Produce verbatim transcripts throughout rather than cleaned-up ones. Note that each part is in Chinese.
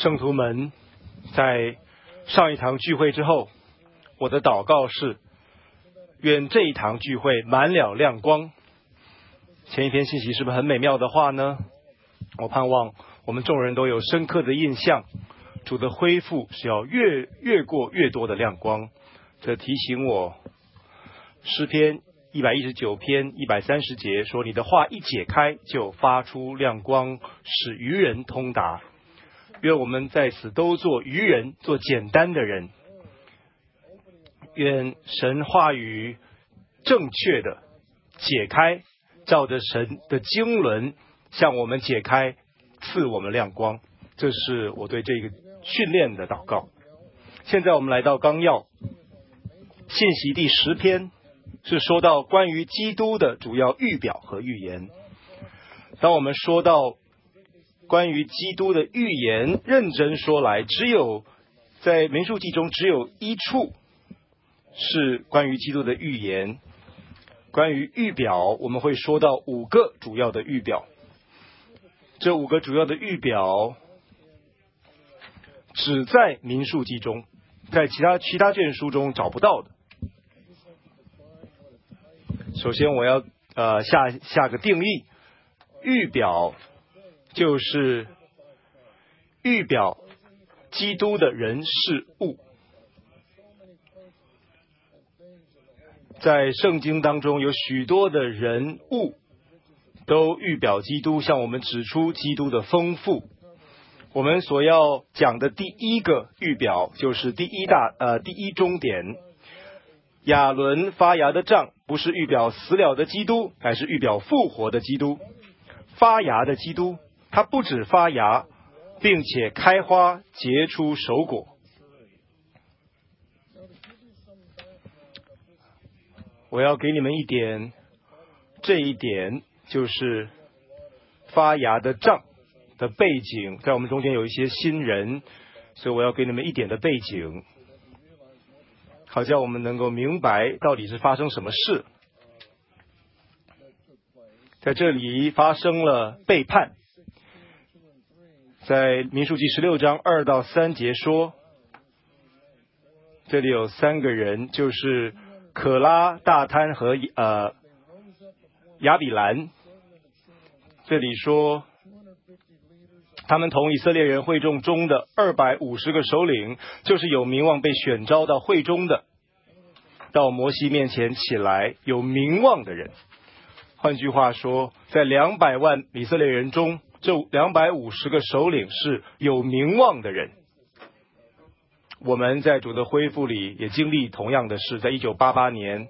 圣徒们，在上一堂聚会之后，我的祷告是，愿这一堂聚会满了亮光。前一篇信息是不是很美妙的话呢？我盼望我们众人都有深刻的印象，主的恢复是要越越过越多的亮光。这提醒我，诗篇一百一十九篇一百三十节说，你的话一解开，就发出亮光，使愚人通达。愿我们在此都做愚人，做简单的人。愿神话语正确的解开，照着神的经纶向我们解开，赐我们亮光。这是我对这个训练的祷告。现在我们来到纲要信息第十篇，是说到关于基督的主要预表和预言。当我们说到关于基督的预言，认真说来，只有在民数记中只有一处是关于基督的预言。关于预表，我们会说到五个主要的预表。这五个主要的预表只在民数记中，在其他其他卷书中找不到的。首先我要呃下下个定义，预表就是预表基督的人事物。在圣经当中有许多的人物都预表基督，向我们指出基督的丰富。我们所要讲的第一个预表就是第一大呃第一终点，亚伦发芽的杖不是预表死了的基督，乃是预表复活的基督。发芽的基督，它不止发芽，并且开花结出熟果。我要给你们一点，这一点就是发芽的杖的背景。在我们中间有一些新人，所以我要给你们一点的背景，好叫我们能够明白到底是发生什么事。在这里发生了背叛。在民数记十六章二到三节说，这里有三个人，就是可拉、大贪和呃亚比兰。这里说，他们同以色列人会众中的二百五十个首领，就是有名望被选召到会中的，到摩西面前起来，有名望的人。换句话说，在两百万以色列人中，这两百五十个首领是有名望的人。我们在主的恢复里也经历同样的事。在一九八八年，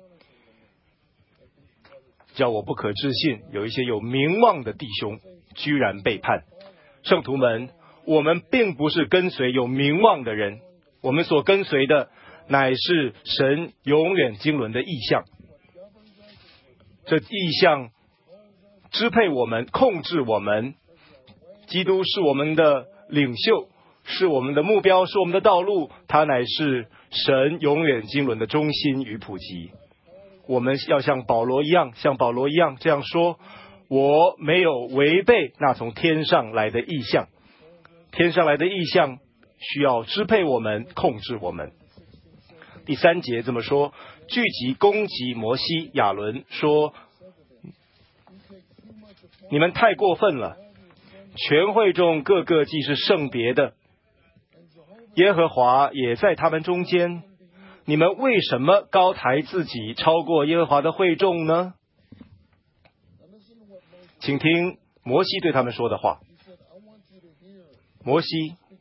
叫我不可置信，有一些有名望的弟兄居然背叛。圣徒们，我们并不是跟随有名望的人，我们所跟随的乃是神永远经纶的意象。这意象支配我们，控制我们。基督是我们的领袖，是我们的目标，是我们的道路，他乃是神永远经纶的中心与普及。我们要像保罗一样，像保罗一样这样说，我没有违背那从天上来的意象。天上来的意象需要支配我们，控制我们。第三节这么说，聚集攻击摩西、亚伦，说你们太过分了，全会众个个既是圣别的，耶和华也在他们中间，你们为什么高抬自己，超过耶和华的会众呢？请听摩西对他们说的话。摩西，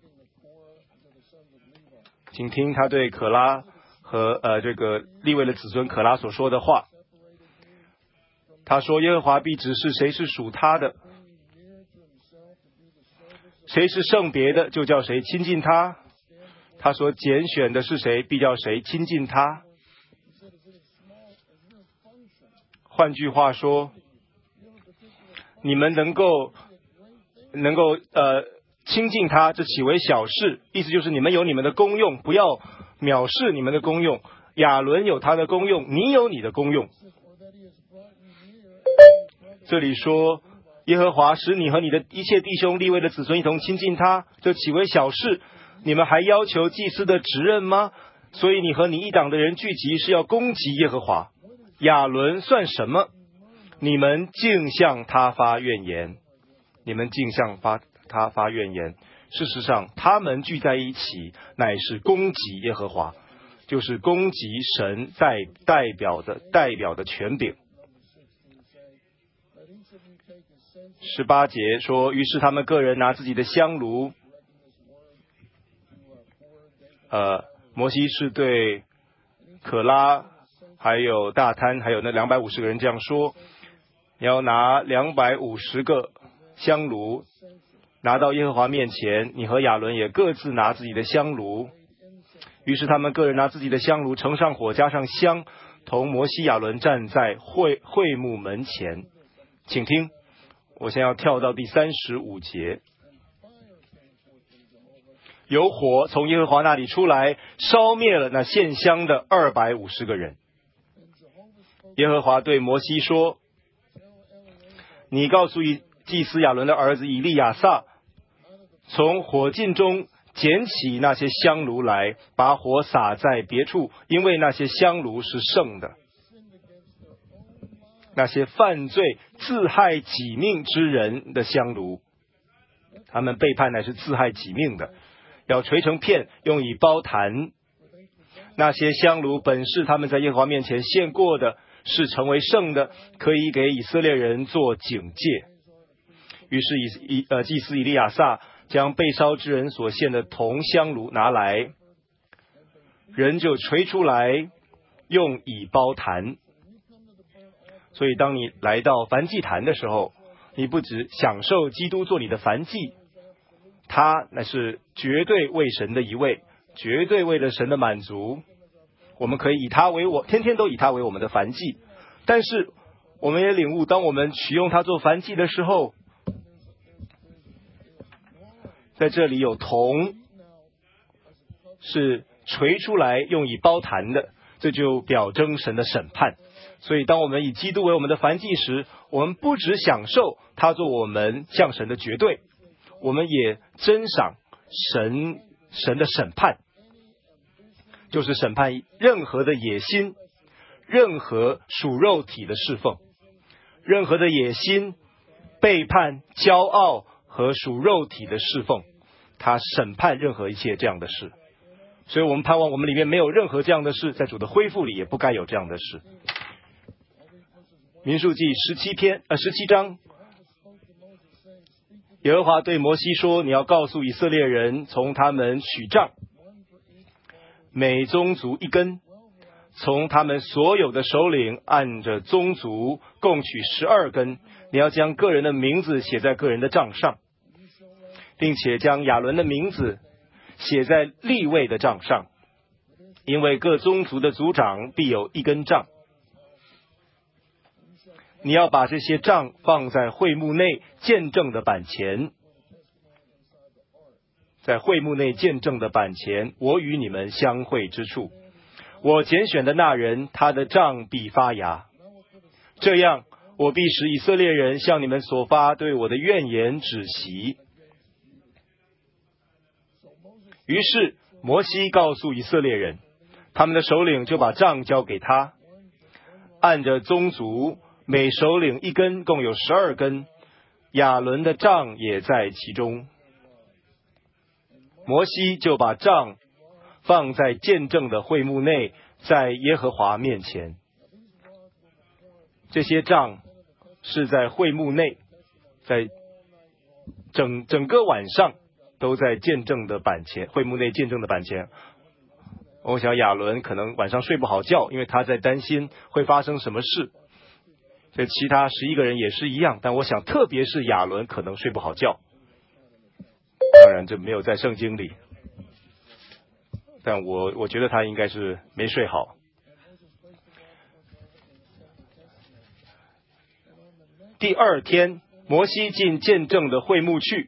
请听他对可拉和呃这个利未的子孙可拉所说的话。他说，耶和华必指示谁是属他的，谁是圣别的，就叫谁亲近他。他所拣选的是谁，必叫谁亲近他。换句话说，你们能够能够呃亲近他，这岂为小事？意思就是你们有你们的功用，不要藐视你们的功用。亚伦有他的功用，你有你的功用。这里说耶和华使你和你的一切弟兄利未的子孙一同亲近他，这岂为小事？你们还要求祭司的职任吗？所以你和你一党的人聚集，是要攻击耶和华。亚伦算什么？你们竟向他发怨言，你们竟向发他发怨言。事实上，他们聚在一起，乃是攻击耶和华，就是攻击神代代表的代表的权柄。十八节说，于是他们个人拿自己的香炉，呃，摩西是对可拉还有大贪还有那两百五十个人这样说，你要拿两百五十个香炉拿到耶和华面前，你和亚伦也各自拿自己的香炉。于是他们个人拿自己的香炉，盛上火，加上香，同摩西亚伦站在会会幕门前。请听，我先要跳到第三十五节。有火从耶和华那里出来，烧灭了那献香的二百五十个人。耶和华对摩西说，你告诉祭司亚伦的儿子以利亚撒，从火烬中捡起那些香炉来，把火撒在别处，因为那些香炉是圣的。那些犯罪自害己命之人的香炉，他们背叛乃是自害己命的，要捶成片，用以包坛。那些香炉本是他们在耶和华面前献过的，是成为圣的，可以给以色列人做警戒。于是以以呃祭司以利亚撒将被烧之人所献的铜香炉拿来，人就捶出来，用以包坛。所以当你来到燔祭坛的时候，你不只享受基督做你的燔祭，他乃是绝对为神的一位，绝对为了神的满足。我们可以以他为我，天天都以他为我们的燔祭。但是我们也领悟，当我们取用他做燔祭的时候，在这里有铜是锤出来用以包坛的，这就表征神的审判。所以当我们以基督为我们的燔祭时，我们不只享受他做我们向神的绝对，我们也珍赏神神的审判，就是审判任何的野心，任何属肉体的侍奉，任何的野心、背叛、骄傲和属肉体的侍奉，他审判任何一切这样的事。所以我们盼望我们里面没有任何这样的事，在主的恢复里也不该有这样的事。民数记十七篇呃十七章，耶和华对摩西说，你要告诉以色列人，从他们取杖，每宗族一根，从他们所有的首领按着宗族共取十二根。你要将个人的名字写在个人的杖上，并且将亚伦的名字写在利未的杖上，因为各宗族的族长必有一根杖。你要把这些杖放在会幕内见证的板前，在会幕内见证的板前，我与你们相会之处，我拣选的那人，他的杖必发芽。这样，我必使以色列人向你们所发对我的怨言止息。于是摩西告诉以色列人，他们的首领就把杖交给他，按着宗族每首领一根，共有十二根，亚伦的杖也在其中。摩西就把杖放在见证的会幕内，在耶和华面前。这些杖是在会幕内，在整整个晚上都在见证的板前，会幕内见证的板前。我想亚伦可能晚上睡不好觉，因为他在担心会发生什么事。这其他十一个人也是一样，但我想特别是亚伦可能睡不好觉。当然这没有在圣经里，但我我觉得他应该是没睡好。第二天，摩西进见证的会幕去，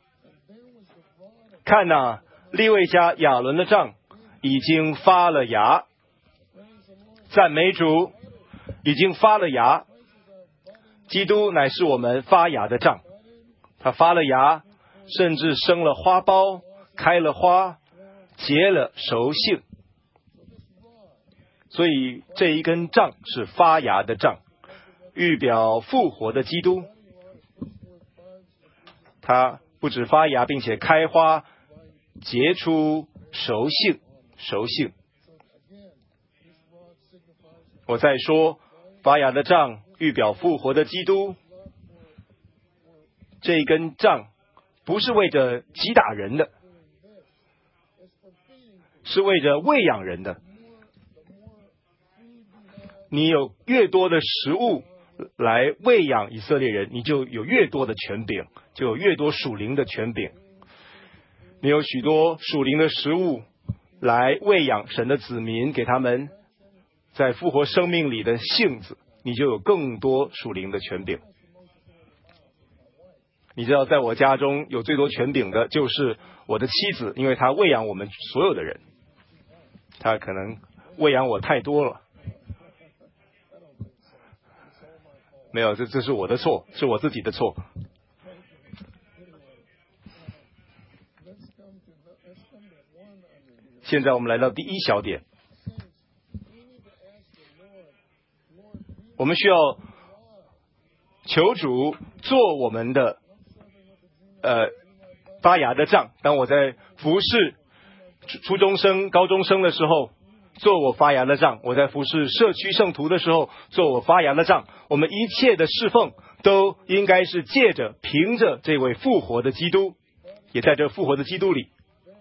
看哪、啊，利未家亚伦的杖已经发了芽，赞美主，已经发了芽。 基督乃是我们发芽的杖，他发了芽，甚至生了花苞，开了花，结了熟杏。所以这一根杖是发芽的杖，预表复活的基督。他不止发芽，并且开花，结出熟杏，熟杏。我再说，发芽的杖预表复活的基督。这一根杖不是为着击打人的，是为着喂养人的。你有越多的食物来喂养以色列人，你就有越多的权柄，就有越多属灵的权柄。你有许多属灵的食物来喂养神的子民，给他们在复活生命里的性子，你就有更多属灵的权柄。你知道，在我家中有最多权柄的就是我的妻子，因为她喂养我们所有的人，她可能喂养我太多了。没有，这这是我的错，是我自己的错。现在我们来到第一小点，我们需要求主做我们的呃发芽的杖。当我在服侍初中生、高中生的时候，做我发芽的杖；我在服侍社区圣徒的时候，做我发芽的杖。我们一切的侍奉都应该是借着、凭着这位复活的基督，也在这复活的基督里，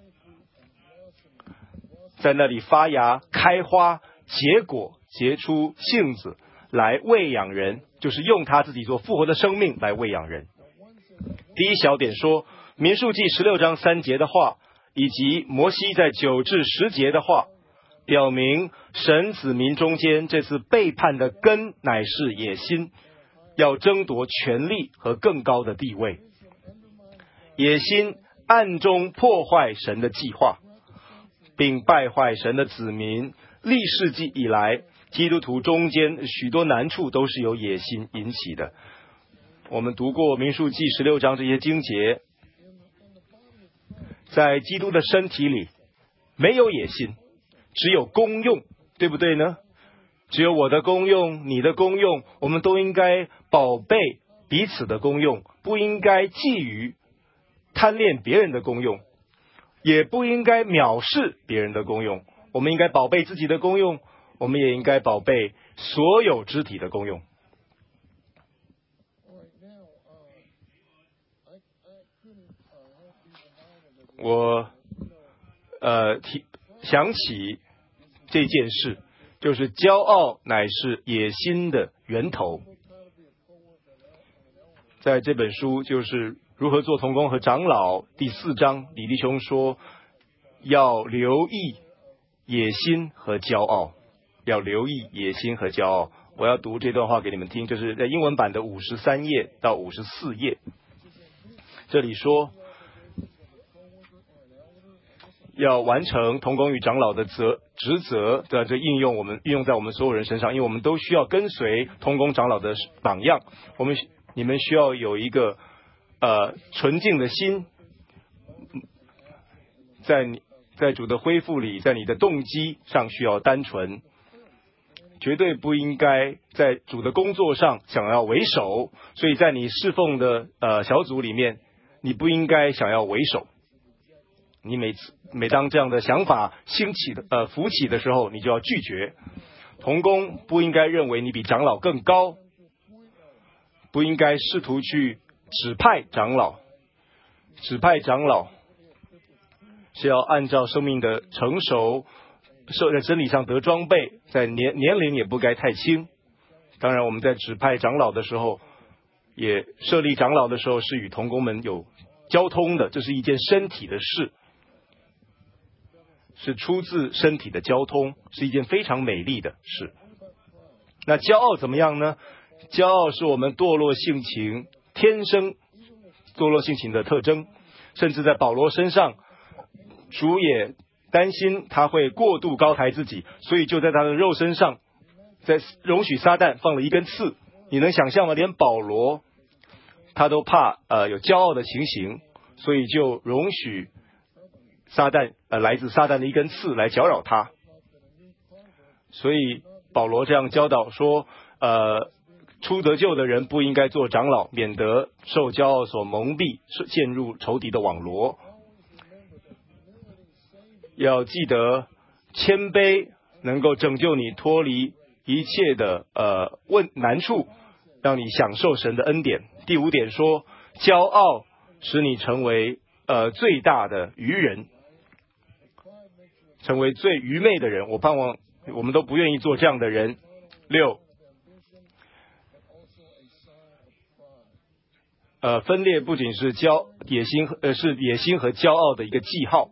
在那里发芽、开花、结果、结出杏子，来喂养人，就是用他自己做复活的生命来喂养人。第一小点说，民数记十六章三节的话，以及摩西在九至十节的话，表明神子民中间这次背叛的根乃是野心，要争夺权力和更高的地位。野心暗中破坏神的计划，并败坏神的子民。历世纪以来，基督徒中间许多难处都是由野心引起的。我们读过民数记十六章这些经节，在基督的身体里没有野心，只有功用，对不对呢？只有我的功用，你的功用，我们都应该宝贝彼此的功用，不应该觊觎贪恋别人的功用，也不应该藐视别人的功用。我们应该宝贝自己的功用，我们也应该宝贝所有肢体的功用。我呃提想起这件事，就是骄傲乃是野心的源头。在这本书就是如何做同工和长老第四章，李弟兄说要留意野心和骄傲，要留意野心和骄傲。我要读这段话给你们听，这是在英文版的五十三页到五十四页。这里说，要完成同工与长老的责职责的这应用，我们运用在我们所有人身上，因为我们都需要跟随同工长老的榜样。我们你们需要有一个呃纯净的心，在你在主的恢复里，在你的动机上需要单纯，绝对不应该在主的工作上想要为首。所以在你侍奉的呃小组里面，你不应该想要为首。你每次每当这样的想法兴起的呃浮起的时候，你就要拒绝。同工不应该认为你比长老更高，不应该试图去指派长老。指派长老是要按照生命的成熟，在真理上得装备，在年年龄也不该太轻。当然我们在指派长老的时候，也设立长老的时候是与同工们有交通的，这是一件身体的事，是出自身体的交通，是一件非常美丽的事。那骄傲怎么样呢？骄傲是我们堕落性情天生堕落性情的特征，甚至在保罗身上，主也担心他会过度高抬自己，所以就在他的肉身上，在容许撒旦放了一根刺， 你能想象吗？连保罗他都怕呃有骄傲的情形，所以就容许撒旦呃来自撒旦的一根刺来搅扰他。所以保罗这样教导说，呃初得救的人不应该做长老，免得受骄傲所蒙蔽，陷入仇敌的网罗。要记得谦卑能够拯救你脱离一切的呃问难处，让你享受神的恩典。第五点说，骄傲使你成为呃最大的愚人，成为最愚昧的人。我盼望我们都不愿意做这样的人。六，呃，分裂不仅是骄野心，呃，是野心和骄傲的一个记号。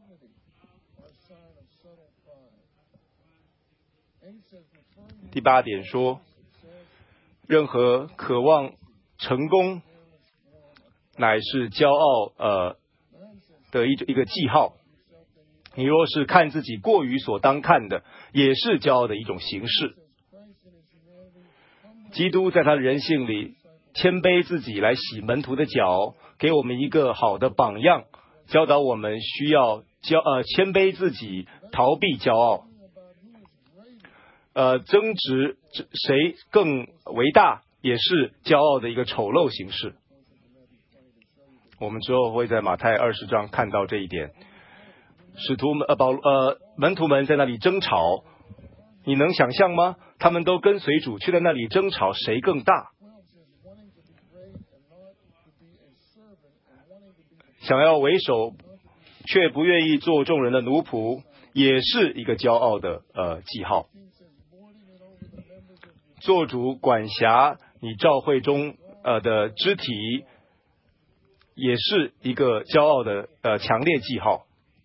第八点说，任何渴望成功，乃是骄傲呃的一一个记号。你若是看自己过于所当看的，也是骄傲的一种形式。基督在他的人性里谦卑自己来洗门徒的脚，给我们一个好的榜样，教导我们需要骄呃谦卑自己，逃避骄傲。呃，争执谁更为大，也是骄傲的一个丑陋形式。我们之后会在马太二十章看到这一点。使徒们呃保呃门徒们在那里争吵，你能想象吗？他们都跟随主，却在那里争吵谁更大。想要为首，却不愿意做众人的奴仆，也是一个骄傲的呃记号。做主管辖你教会中呃的肢体，也是一个骄傲的呃强烈记号。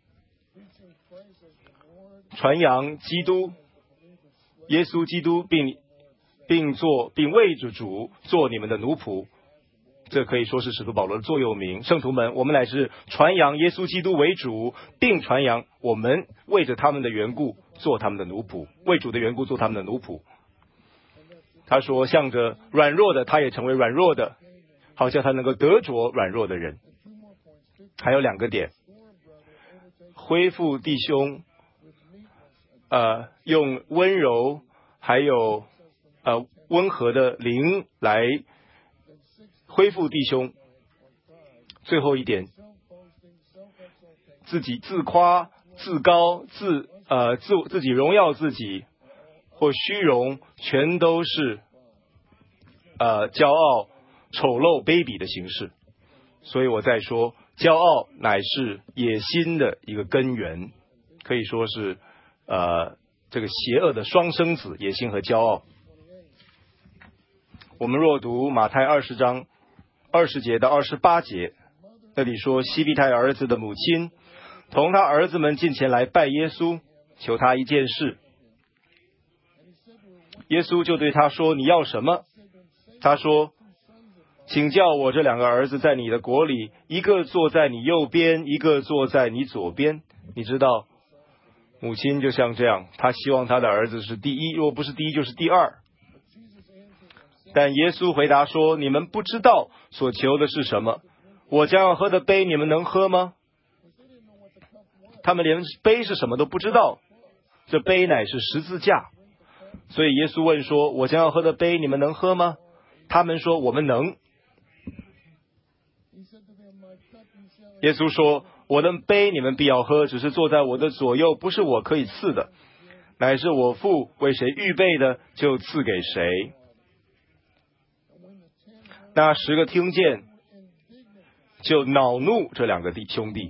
传扬基督，耶稣基督，并并做并为着主做你们的奴仆，这可以说是使徒保罗的座右铭。圣徒们，我们乃是传扬耶稣基督为主，并传扬我们为着他们的缘故做他们的奴仆，为主的缘故做他们的奴仆。他说，向着软弱的，他也成为软弱的，好像他能够得着软弱的人。还有两个点，恢复弟兄，呃，用温柔还有呃温和的灵来恢复弟兄。最后一点，自己自夸、自高、自呃自自己荣耀自己或虚荣，全都是呃骄傲、丑陋、卑鄙的形式。所以我在说，骄傲乃是野心的一个根源，可以说是呃这个邪恶的双生子，野心和骄傲。我们若读马太二十章二十节到二十八节，那里说，西庇太儿子的母亲同他儿子们进前来拜耶稣，求他一件事。耶稣就对他说，你要什么？他说，请叫我这两个儿子在你的国里，一个坐在你右边，一个坐在你左边。你知道，母亲就像这样，她希望她的儿子是第一，若不是第一就是第二。但耶稣回答说，你们不知道所求的是什么，我将要喝的杯你们能喝吗？他们连杯是什么都不知道，这杯乃是十字架。所以耶稣问说，我将要喝的杯你们能喝吗？他们说，我们能。耶稣说，我的杯你们必要喝，只是坐在我的左右，不是我可以赐的，乃是我父为谁预备的，就赐给谁。那十个听见，就恼怒这两个弟兄弟。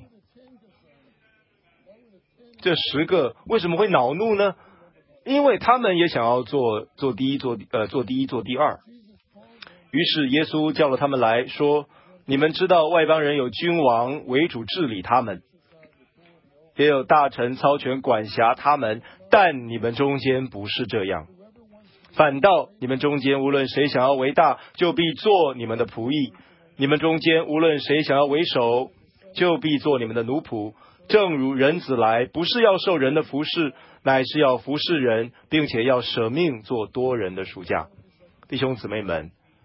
这十个为什么会恼怒呢？因为他们也想要做做第一，做呃做第一，做第二。于是耶稣叫了他们来说，你们知道外邦人有君王为主治理他们，也有大臣操权管辖他们，但你们中间不是这样。反倒你们中间无论谁想要为大，就必做你们的仆役；你们中间无论谁想要为首，就必做你们的奴仆。正如人子来，不是要受人的服侍，乃是要服侍人，并且要舍命做多人的赎价。弟兄姊妹们，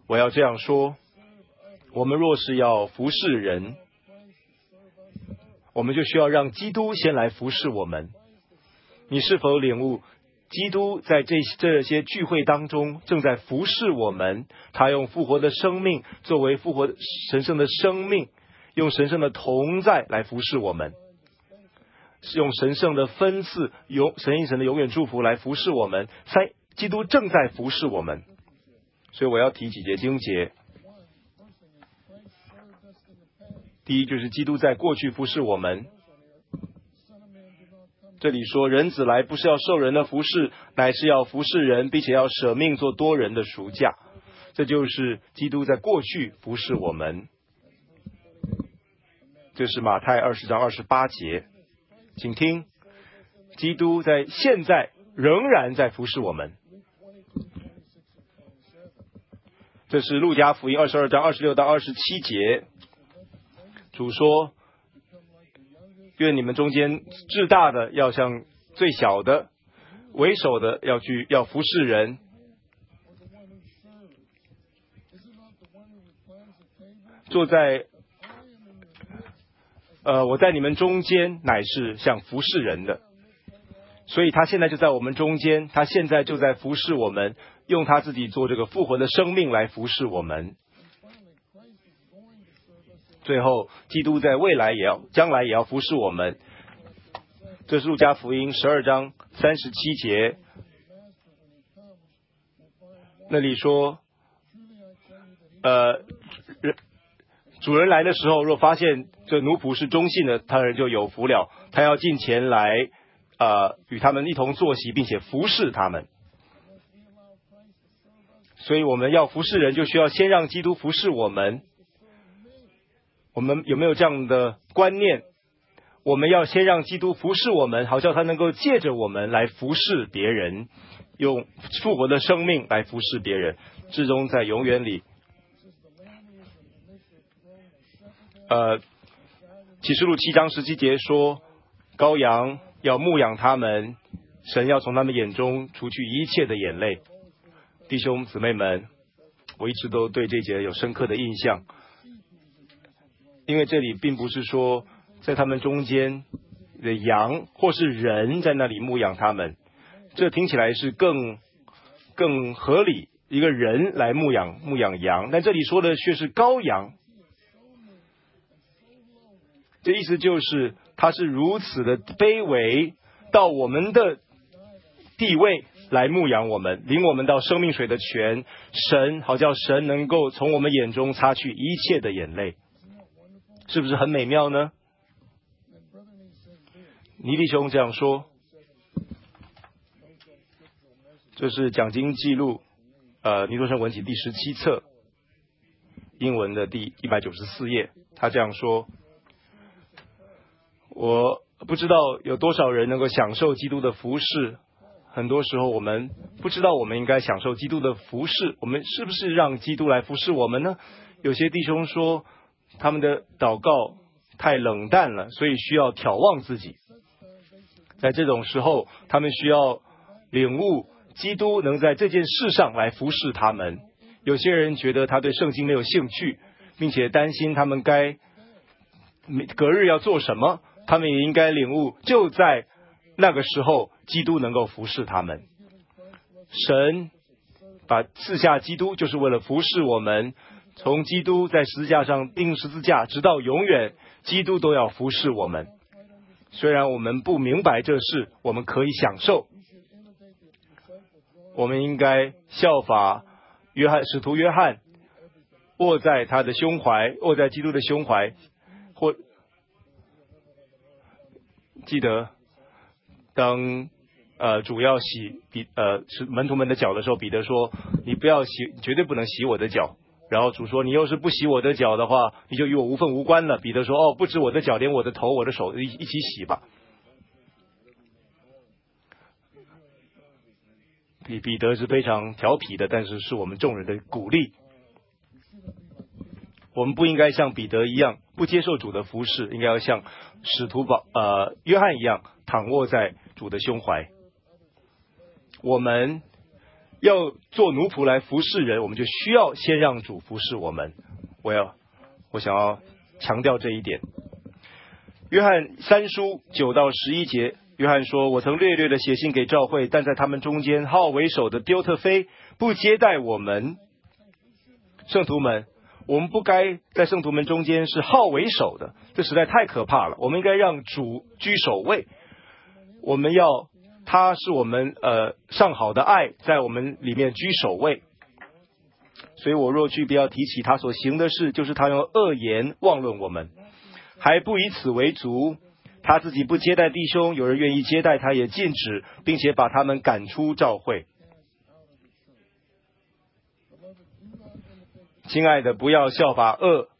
我要这样说，我们若是要服侍人，我们就需要让基督先来服侍我们。你是否领悟，基督在这这些聚会当中正在服侍我们？他用复活的生命作为复活神圣的生命，用神圣的同在来服侍我们，用神圣的分赐，永神一神的永远祝福来服侍我们。在基督正在服侍我们。所以我要提几节经节。第一，就是基督在过去服侍我们。这里说，人子来不是要受人的服侍，乃是要服侍人，并且要舍命做多人的赎价。这就是基督在过去服侍我们。这是马太二十章二十八节。请听，基督在现在仍然在服侍我们。这是路加福音二十二章二十六到二十七节。主说，愿你们中间至大的要像最小的，为首的要去要服侍人。坐在呃，我在你们中间乃是像服侍人的。所以他现在就在我们中间，他现在就在服侍我们，用他自己做这个复活的生命来服侍我们。最后，基督在未来也要将来也要服侍我们。这是路加福音十二章三十七节，那里说，呃，主人来的时候，若发现这奴仆是忠信的，他人就有福了。他要进前来，呃，与他们一同坐席，并且服侍他们。所以我们要服侍人，就需要先让基督服侍我们。我们有没有这样的观念？我们要先让基督服侍我们，好叫他能够借着我们来服侍别人，用复活的生命来服侍别人，至终在永远里。呃，启示录七章十七节说，羔羊要牧养他们，神要从他们眼中除去一切的眼泪。弟兄姊妹们，我一直都对这节有深刻的印象。因为这里并不是说在他们中间的羊或是人在那里牧养他们，这听起来是更更合理，一个人来牧养牧养羊，但这里说的却是羔羊。这意思就是他是如此的卑微，到我们的地位来牧养我们，领我们到生命水的泉，神好叫神能够从我们眼中擦去一切的眼泪。是不是很美妙呢？尼弟兄这样说。这是讲经记录，呃，尼多生文集第十七册，英文的第一百九十四页。他这样说：我不知道有多少人能够享受基督的服侍。很多时候我们不知道我们应该享受基督的服侍，我们是不是让基督来服侍我们呢？有些弟兄说，他们的祷告太冷淡了，所以需要挑望自己。在这种时候，他们需要领悟基督能在这件事上来服侍他们。有些人觉得他对圣经没有兴趣，并且担心他们该隔日要做什么，他们也应该领悟，就在那个时候，基督能够服侍他们。神把赐下基督，就是为了服侍我们。从基督在十字架上钉十字架，直到永远，基督都要服侍我们。虽然我们不明白这事，我们可以享受。我们应该效法约翰使徒约翰，握在他的胸怀，握在基督的胸怀。或记得，当呃主要洗彼呃门徒们的脚的时候，彼得说：“你不要洗，绝对不能洗我的脚。”然后主说：“你要是不洗我的脚的话，你就与我无分无关了。”彼得说：“哦，不止我的脚，连我的头、我的手一一起洗吧。”彼彼得是非常调皮的，但是是我们众人的鼓励。我们不应该像彼得一样不接受主的服侍，应该要像使徒保呃约翰一样，躺卧在主的胸怀。我们要做奴仆来服侍人，我们就需要先让主服侍我们。我要，我想要强调这一点。约翰三书九到十一节，约翰说：“我曾略略的写信给教会，但在他们中间好为首的丢特非不接待我们。”圣徒们，我们不该在圣徒们中间是好为首的，这实在太可怕了。我们应该让主居首位，我们要他是我们呃上好的爱在我们里面居首位。所以我若去，不要提起他所行的事，就是他用恶言妄论我们，还不以此为足。他自己不接待弟兄，有人愿意接待他，也禁止，并且把他们赶出教会。亲爱的，不要效法恶，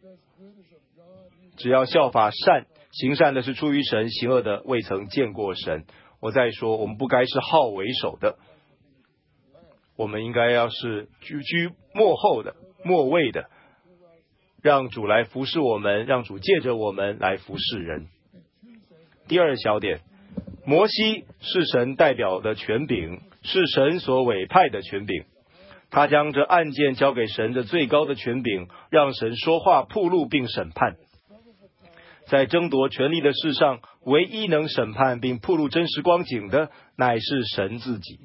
只要效法善。行善的是出于神，行恶的未曾见过神。我再说，我们不该是好为首的，我们应该要是居居末后的、末位的，让主来服侍我们，让主借着我们来服侍人。第二小点，摩西是神代表的权柄，是神所委派的权柄。他将这案件交给神的最高的权柄，让神说话、铺路并审判。在争夺权力的事上，唯一能审判并铺路真实光景的，乃是神自己。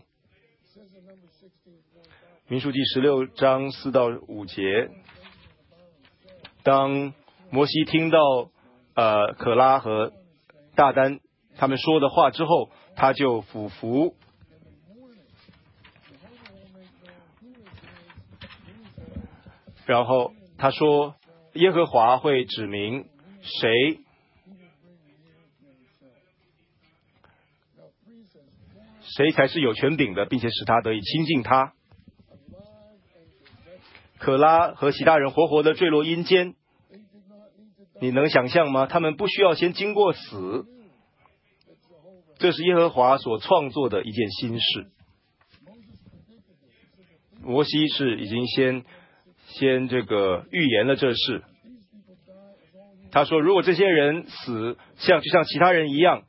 民数记十六章四到五节，当摩西听到呃可拉和大丹他们说的话之后，他就俯伏，然后他说耶和华会指明谁谁才是有权柄的，并且使他得以亲近他。可拉和其他人活活的坠落阴间，你能想象吗？他们不需要先经过死，这是耶和华所创作的一件新事。摩西是已经先先这个预言了这事。他说，如果这些人死像就像其他人一样，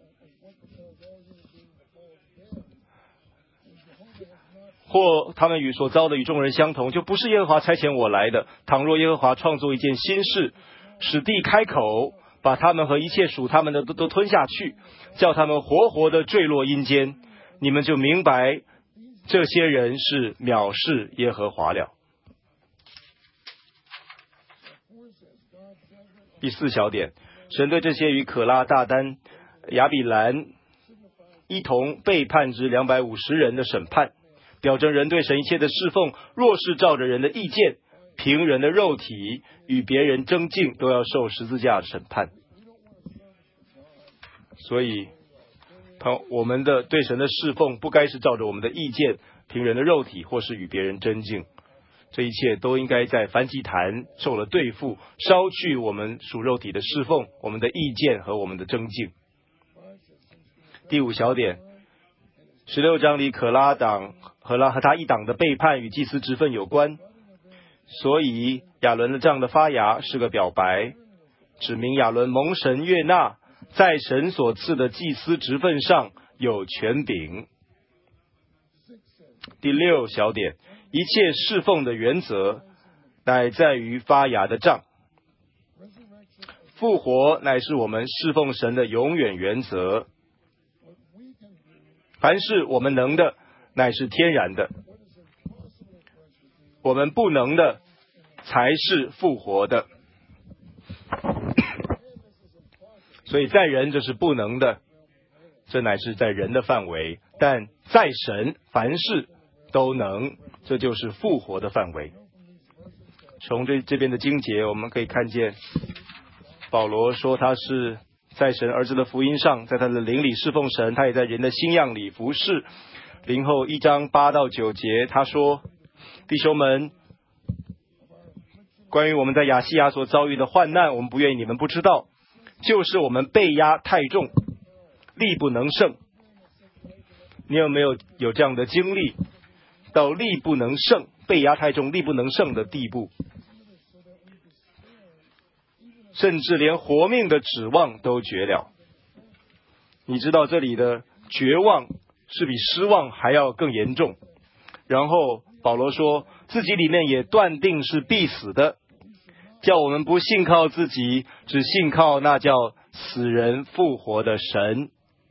或他们与所遭的与众人相同，就不是耶和华差遣我来的。倘若耶和华创作一件新事，使地开口，把他们和一切属他们的都都吞下去，叫他们活活的坠落阴间，你们就明白这些人是藐视耶和华了。第四小点，神对这些与可拉、大丹、亚比兰一同背叛之两百五十人的审判，表征人对神一切的侍奉，若是照着人的意见，凭人的肉体与别人争竞，都要受十字架的审判。所以我们的对神的侍奉不该是照着我们的意见，凭人的肉体，或是与别人争竞。这一切都应该在燔祭坛受了对付，烧去我们属肉体的侍奉，我们的意见和我们的争竞。第五小点，十六章里可拉党和拉和他一党的背叛与祭司职分有关，所以亚伦的杖的发芽是个表白，指明亚伦蒙神悦纳，在神所赐的祭司职分上有权柄。第六小点，一切侍奉的原则乃在于发芽的杖，复活乃是我们侍奉神的永远原则。凡是我们能的，乃是天然的；我们不能的，才是复活的。所以在人这是不能的，这乃是在人的范围；但在神凡事都能，这就是复活的范围。从这这边的经节，我们可以看见保罗说他是在神儿子的福音上，在他的灵里侍奉神，他也在人的心样里服侍。林后一章八到九节，他说：弟兄们，关于我们在亚细亚所遭遇的患难，我们不愿意你们不知道，就是我们被压太重，力不能胜。你有没有有这样的经历，到力不能胜，被压太重，力不能胜的地步，甚至连活命的指望都绝了？你知道这里的绝望是比失望还要更严重。 然后保罗说自己里面也断定是必死的，叫我们不信靠自己，只信靠那叫死人复活的神。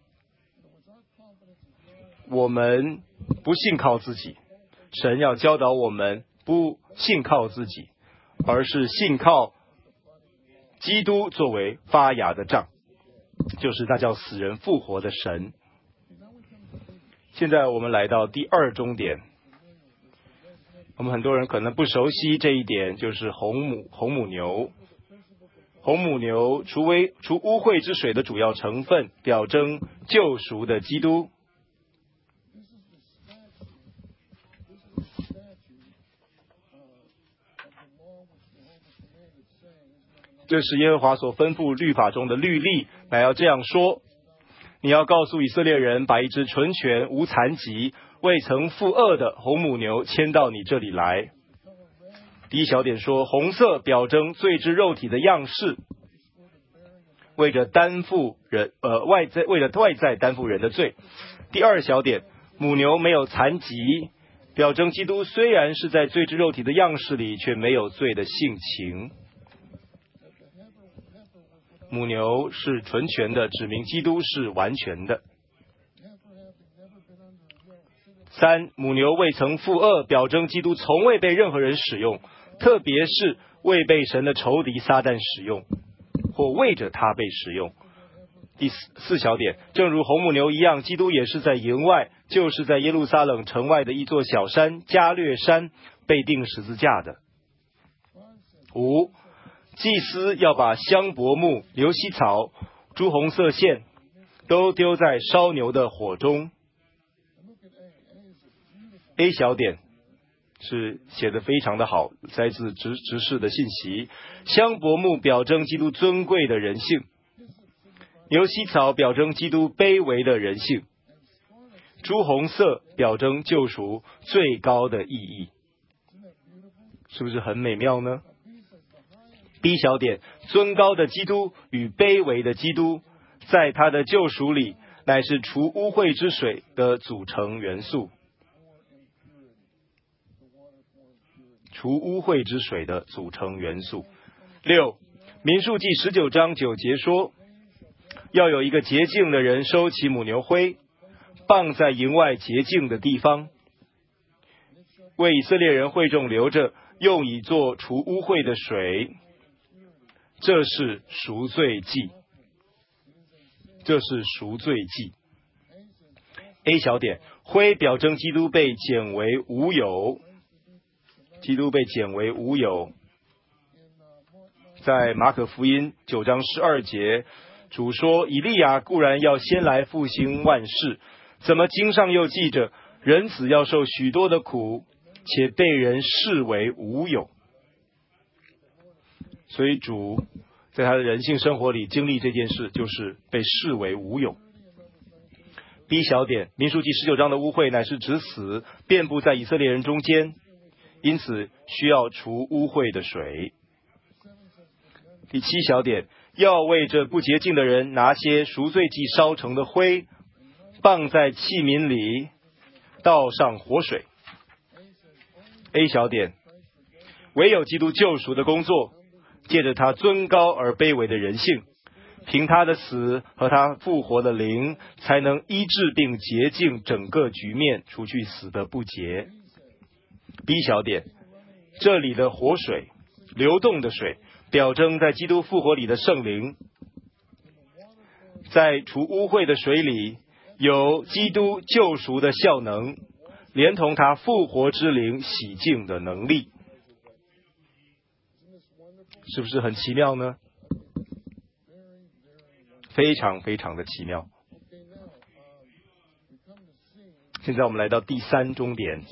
我们不信靠自己，神要教导我们不信靠自己，而是信靠基督作为发芽的杖，就是那叫死人复活的神。现在我们来到第二终点，我们很多人可能不熟悉这一点，就是红母红母牛。红母牛除为除污秽之水的主要成分，表征救赎的基督。这是耶和华所吩咐律法中的律例，乃要这样说：你要告诉以色列人，把一只纯全无残疾未曾负恶的红母牛牵到你这里来。第一小点说，红色表征罪之肉体的样式，为着担负人呃外在为了外在担负人的罪。第二小点，母牛没有残疾，表征基督虽然是在罪之肉体的样式里，却没有罪的性情。母牛是纯全的，指明基督是完全的。三，母牛未曾负恶，表征基督从未被任何人使用，特别是未被神的仇敌撒旦使用，或为着他被使用。第四四小点，正如红母牛一样，基督也是在营外，就是在耶路撒冷城外的一座小山加略山被钉十字架的。五，祭司要把香柏木、牛膝草、朱红色线都丢在烧牛的火中。A 小点是写得非常的好，来自执执事的信息。香柏木表征基督尊贵的人性，牛膝草表征基督卑微的人性，朱红色表征救赎最高的意义。是不是很美妙呢？ B 小点，尊高的基督与卑微的基督，在他的救赎里乃是除污秽之水的组成元素。除污秽之水的组成元素。六，民数记十九章九节说，要有一个洁净的人收起母牛灰，放在营外洁净的地方，为以色列人会众留着，用以做除污秽的水。这是赎罪祭，这是赎罪祭。A 小点，灰表征基督被剪为无有，基督被剪为无有。在马可福音九章十二节，主说，以利亚固然要先来复兴万事，怎么经上又记着，人子要受许多的苦，且被人视为无有。所以主在他的人性生活里经历这件事，就是被视为无有。B 小点，民数记十九章的污秽乃是指死，遍布在以色列人中间，因此需要除污秽的水。第七小点，要为这不洁净的人拿些赎罪祭烧成的灰，放在器皿里，倒上活水。A 小点，唯有基督救赎的工作，借着他尊高而卑微的人性，凭他的死和他复活的灵，才能医治并洁净整个局面，除去死的不洁。B 小点，这里的活水，流动的水，表征在基督复活里的圣灵，在除污秽的水里有基督救赎的效能，连同他复活之灵洗净的能力。是不是很奇妙呢？非常非常的奇妙。现在我们来到第三终点，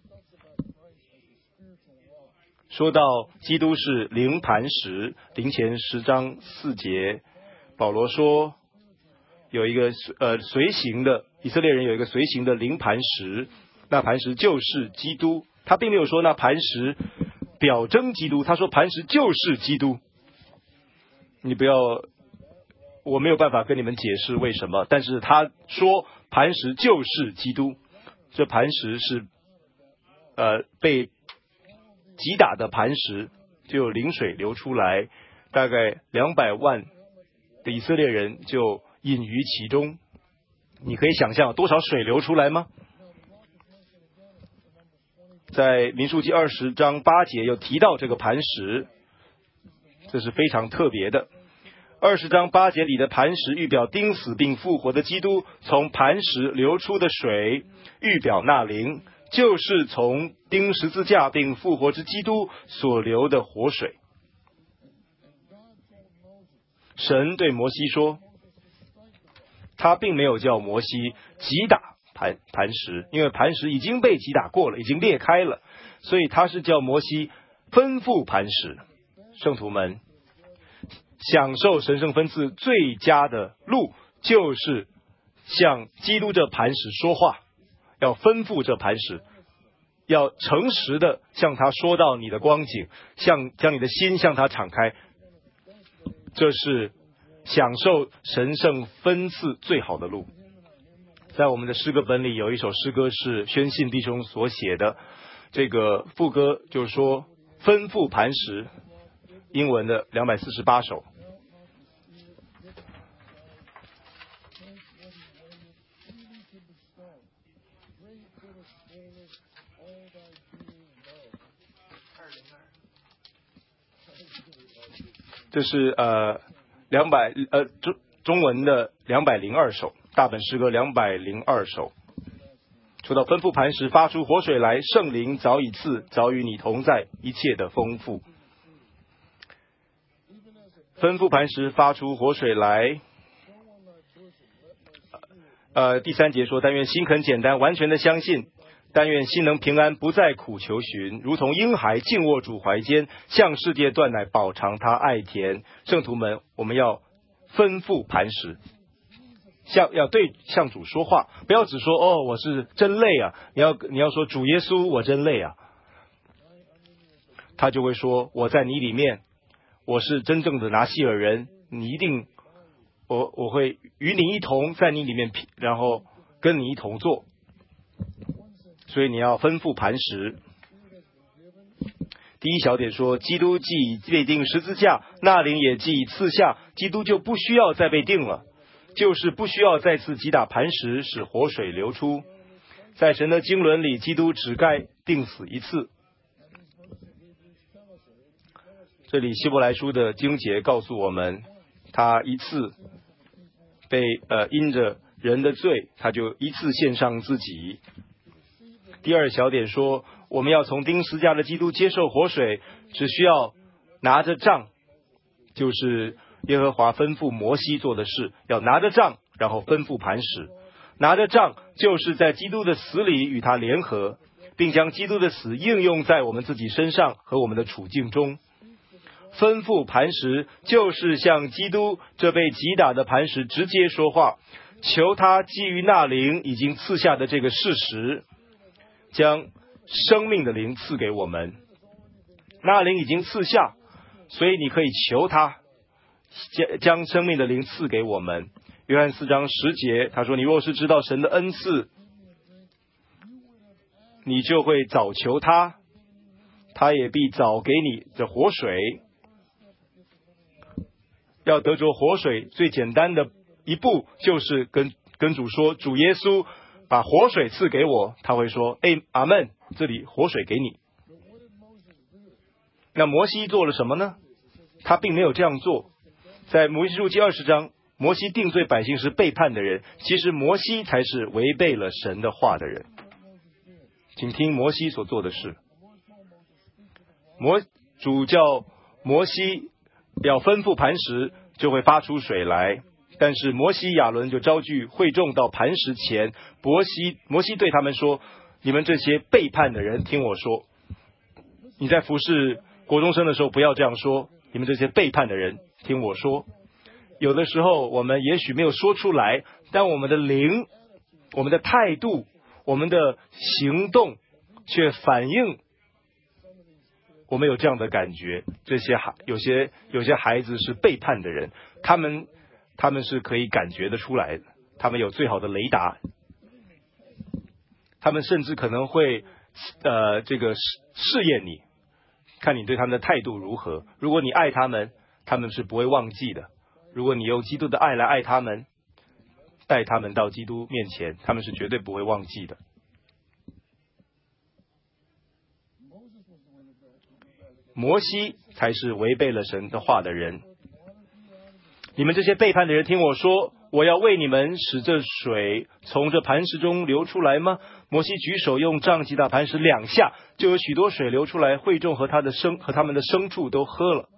说到基督是灵磐石，林前十章四节，保罗说有一个呃随行的以色列人有一个随行的灵磐石，那磐石就是基督。他并没有说那磐石表征基督，他说磐石就是基督。你不要，我没有办法跟你们解释为什么，但是他说磐石就是基督，这磐石是呃被击打的磐石，就有灵水流出来，大概两百万的以色列人就隐于其中。你可以想象多少水流出来吗？在民数记二十章八节有提到这个磐石，这是非常特别的。二十章八节里的磐石预表钉死并复活的基督，从磐石流出的水预表那灵，就是从钉十字架并复活之基督所流的活水。神对摩西说，他并没有叫摩西击打磐磐石，因为磐石已经被击打过了，已经裂开了，所以他是叫摩西吩咐磐石。圣徒们，享受神圣分赐最佳的路，就是向基督这磐石说话，要吩咐这磐石，要诚实的向他说到你的光景，向将你的心向他敞开。这是享受神圣分赐最好的路。在我们的诗歌本里有一首诗歌是宣信弟兄所写的，这个副歌就是说吩咐磐石，英文的两百四十八首。这是呃两百呃中中文的两百零二首，大本诗歌两百零二首。说到吩咐磐石发出活水来，圣灵早已赐，早与你同在，一切的丰富。吩咐磐石发出活水来，呃第三节说，但愿心肯简单，完全的相信。但愿心能平安，不再苦求寻，如同婴孩静卧主怀间，向世界断奶，饱尝他爱甜。圣徒们，我们要吩咐磐石，向要对向主说话，不要只说哦我是真累啊，你要你要说主耶稣我真累啊，他就会说我在你里面，我是真正的拿西尔人，你一定我我会与你一同在你里面，然后跟你一同做。所以你要吩咐磐石。第一小点说，基督既已被钉十字架，那灵也既已赐下，基督就不需要再被钉了，就是不需要再次击打磐石，使活水流出。在神的经纶里，基督只该钉死一次。这里希伯来书的经节告诉我们，他一次被呃因着人的罪，他就一次献上自己。第二小点说，我们要从钉十字架的基督接受活水，只需要拿着杖，就是耶和华吩咐摩西做的事，要拿着杖，然后吩咐磐石。拿着杖就是在基督的死里与他联合，并将基督的死应用在我们自己身上和我们的处境中。吩咐磐石就是向基督这被击打的磐石直接说话，求他基于那灵已经赐下的这个事实，将生命的灵赐给我们。那灵已经赐下，所以你可以求他将生命的灵赐给我们。约翰四章十节他说，你若是知道神的恩赐，你就会早求他，他也必早给你这活水。要得着活水最简单的一步就是跟跟主说，主耶稣把活水赐给我，他会说哎阿们，这里活水给你。那摩西做了什么呢？他并没有这样做。在摩西书记二十章，摩西定罪百姓是背叛的人，其实摩西才是违背了神的话的人。请听摩西所做的事。摩主叫摩西要吩咐磐石，就会发出水来。但是摩西亚伦就招聚会众到磐石前，摩西摩西对他们说，你们这些背叛的人，听我说。你在服侍国中生的时候不要这样说，你们这些背叛的人，听我说。有的时候我们也许没有说出来，但我们的灵，我们的态度，我们的行动却反映我们有这样的感觉。这些孩有些有些孩子是背叛的人，他们他们是可以感觉得出来的，他们有最好的雷达，他们甚至可能会呃这个试试验你，看你对他们的态度如何。如果你爱他们，他们是不会忘记的；如果你用基督的爱来爱他们，带他们到基督面前，他们是绝对不会忘记的。摩西才是违背了神的话的人。你们这些背叛的人，听我说，我要为你们使这水从这磐石中流出来吗？摩西举手用杖击打磐石两下，就有许多水流出来，会众和他的牲和他们的牲畜都喝了。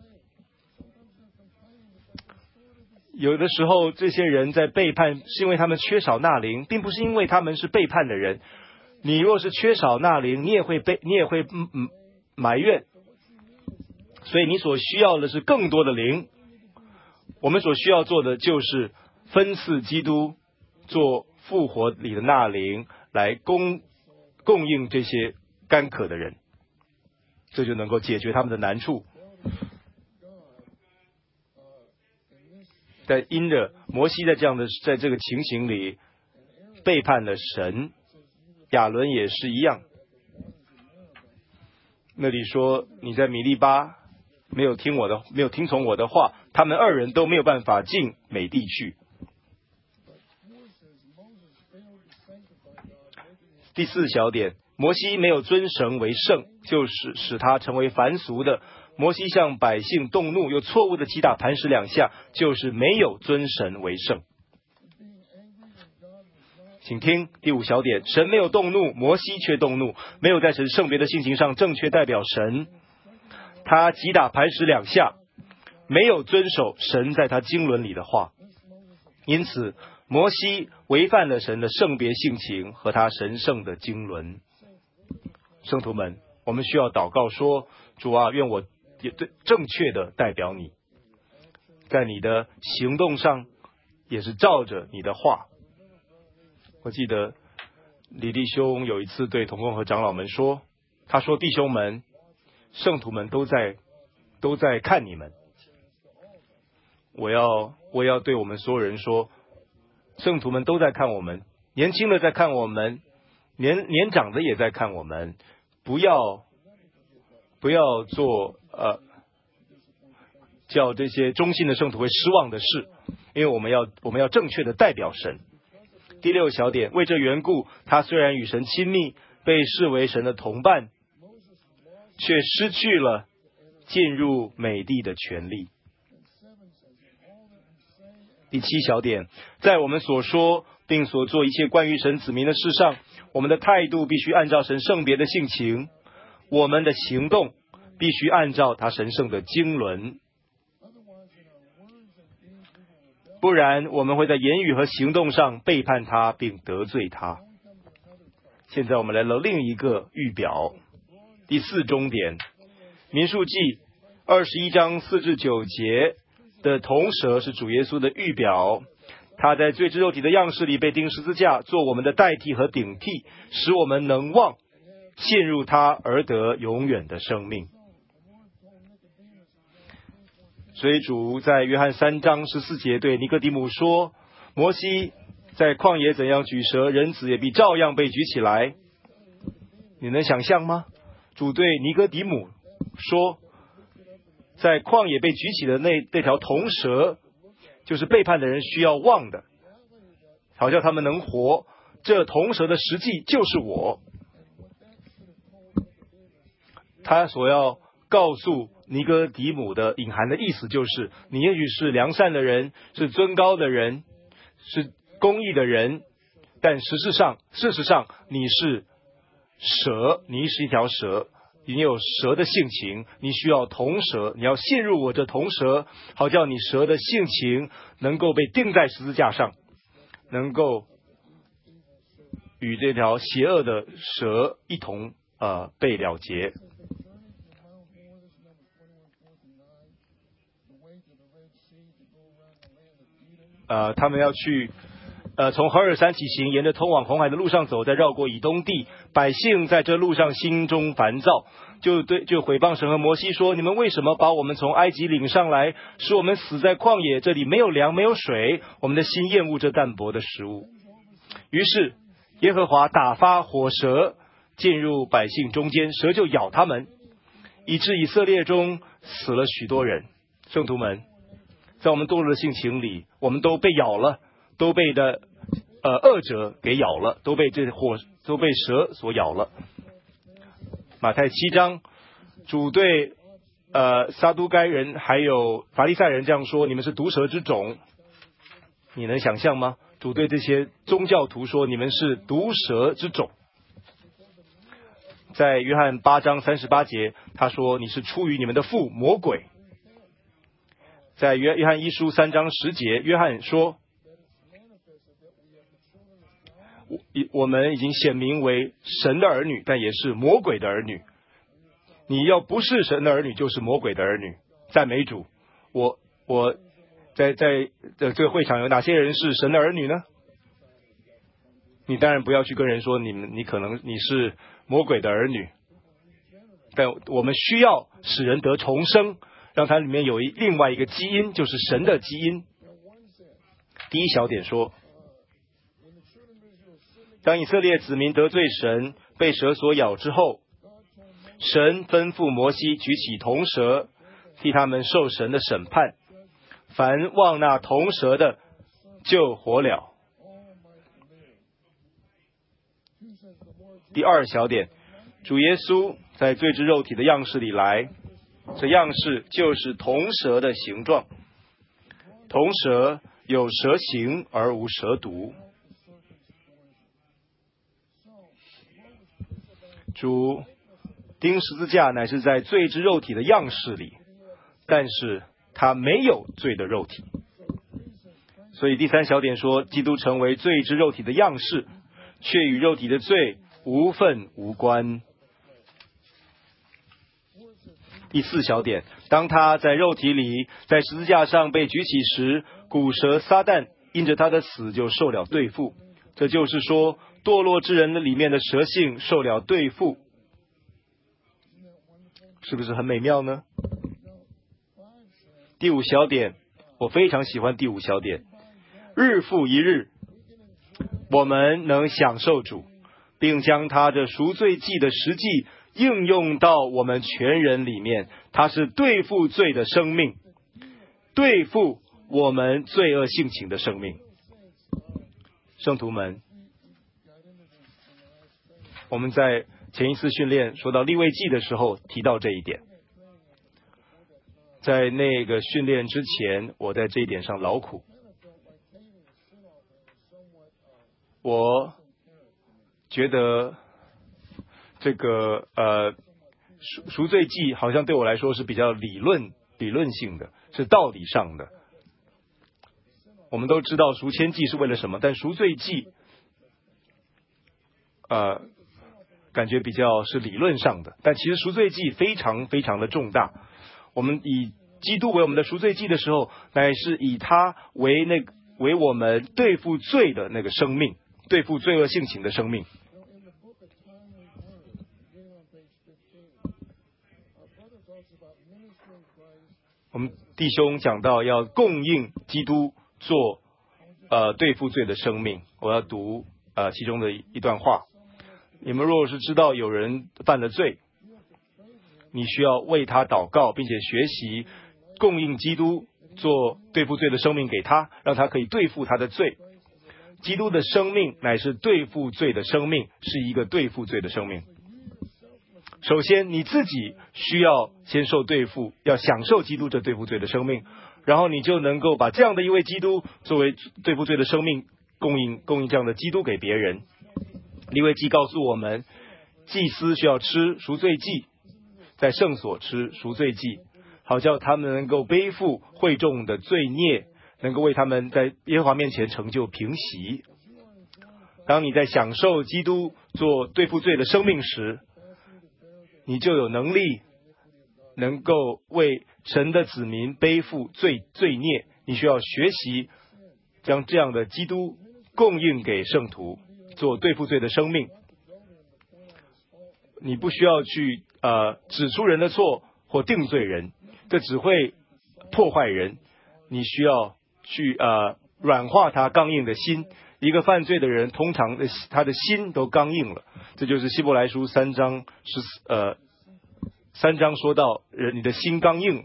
有的时候，这些人在背叛，是因为他们缺少纳灵，并不是因为他们是背叛的人。你若是缺少纳灵，你也会被，你也会嗯嗯埋怨。所以你所需要的是更多的灵。我们所需要做的就是分赐基督做复活里的纳灵，来供供应这些干渴的人，这就能够解决他们的难处。但因着摩西在这样的在这个情形里背叛了神，亚伦也是一样。那里说你在米利巴没有听我的，没有听从我的话，他们二人都没有办法进美地去。第四小点，摩西没有尊神为圣，就是使他成为凡俗的。摩西向百姓动怒，又错误的击打磐石两下，就是没有尊神为圣。请听第五小点，神没有动怒，摩西却动怒，没有在神圣别的性情上正确代表神。他击打磐石两下，没有遵守神在他经纶里的话，因此摩西违反了神的圣别性情和他神圣的经纶。圣徒们，我们需要祷告说，主啊，愿我也对正确的代表你，在你的行动上也是照着你的话。我记得李弟兄有一次对同工和长老们说，他说，弟兄们，圣徒们都在都在看你们。我要我要对我们所有人说，圣徒们都在看我们，年轻的在看我们，年年长的也在看我们。不要不要做呃叫这些忠心的圣徒会失望的事，因为我们要我们要正确的代表神。第六小点，为这缘故，他虽然与神亲密，被视为神的同伴，却失去了进入美地的权利。第七小点，在我们所说并所做一切关于神子民的事上，我们的态度必须按照神圣别的性情，我们的行动必须按照他神圣的经纶，不然我们会在言语和行动上背叛他并得罪他。现在我们来了另一个预表，第四终点，民数记二十一章四至九节的铜蛇是主耶稣的预表，他在罪之肉体的样式里被钉十字架，做我们的代替和顶替，使我们能望陷入他而得永远的生命。所以主在约翰三章十四节对尼哥底母说，摩西在旷野怎样举蛇，人子也必照样被举起来。你能想象吗？主对尼哥底母说，在旷野被举起的那那条铜蛇，就是背叛的人需要望的，好叫他们能活。这铜蛇的实际就是我。他所要告诉尼哥底母的隐含的意思就是，你也许是良善的人，是尊高的人，是公义的人，但事实上事实上你是蛇，你是一条蛇，你有蛇的性情，你需要铜蛇，你要陷入我这铜蛇，好叫你蛇的性情能够被钉在十字架上，能够与这条邪恶的蛇一同呃被了结。呃，他们要去呃从何尔山起行，沿着通往红海的路上走，再绕过以东地。百姓在这路上心中烦躁，就对就毁谤神和摩西说，你们为什么把我们从埃及领上来，使我们死在旷野，这里没有粮没有水，我们的心厌恶这淡薄的食物。于是耶和华打发火蛇进入百姓中间，蛇就咬他们，以致以色列中死了许多人。圣徒们，在我们堕落的性情里，我们都被咬了，都被的呃恶者给咬了，都被这火都被蛇所咬了。马太七章，主对呃撒都该人还有法利赛人这样说：你们是毒蛇之种。你能想象吗？主对这些宗教徒说：你们是毒蛇之种。在约翰八章三十八节，他说：你是出于你们的父魔鬼。在约约翰一书三章十节，约翰说：我们已经显明为神的儿女，但也是魔鬼的儿女。你要不是神的儿女，就是魔鬼的儿女。赞美主！我我在在这个会场有哪些人是神的儿女呢？你当然不要去跟人说你们，你可能你是魔鬼的儿女。但我们需要使人得重生，让它里面有一另外一个基因，就是神的基因。第一小点说，当以色列子民得罪神，被蛇所咬之后，神吩咐摩西举起铜蛇，替他们受神的审判。凡望那铜蛇的，就活了。第二小点，主耶稣在罪之肉体的样式里来，这样式就是铜蛇的形状。铜蛇有蛇形而无蛇毒。主钉十字架乃是在罪之肉体的样式里，但是他没有罪的肉体。所以第三小点说，基督成为罪之肉体的样式，却与肉体的罪无分无关。第四小点，当他在肉体里在十字架上被举起时，古蛇撒旦因着他的死就受了对付。这就是说，堕落之人的里面的蛇性受了对付，是不是很美妙呢？第五小点，我非常喜欢第五小点，日复一日，我们能享受主，并将他这赎罪祭的实际应用到我们全人里面。它是对付罪的生命，对付我们罪恶性情的生命。圣徒们，我们在前一次训练说到利未记的时候提到这一点。在那个训练之前，我在这一点上劳苦。我觉得这个呃赎赎罪祭好像对我来说是比较理论理论性的，是道理上的。我们都知道赎愆祭是为了什么，但赎罪祭呃感觉比较是理论上的。但其实赎罪祭非常非常的重大。我们以基督为我们的赎罪祭的时候，乃是以他为那为我们对付罪的那个生命，对付罪恶性情的生命。我们弟兄讲到要供应基督做呃对付罪的生命，我要读呃其中的一段话。你们若是知道有人犯了罪，你需要为他祷告，并且学习供应基督做对付罪的生命给他，让他可以对付他的罪。基督的生命乃是对付罪的生命，是一个对付罪的生命。首先你自己需要先受对付，要享受基督这对付罪的生命，然后你就能够把这样的一位基督作为对付罪的生命，供应供应这样的基督给别人。利未记告诉我们，祭司需要吃赎罪祭，在圣所吃赎罪祭，好叫他们能够背负会众的罪孽，能够为他们在耶和华面前成就平息。当你在享受基督做对付罪的生命时，你就有能力能够为神的子民背负罪罪孽。你需要学习将这样的基督供应给圣徒，做对付罪的生命。你不需要去呃指出人的错或定罪人，这只会破坏人。你需要去呃软化他刚硬的心， 一个犯罪的人，通常的他的心都刚硬了。这就是希伯来书三章十呃三章说到，人你的心刚硬，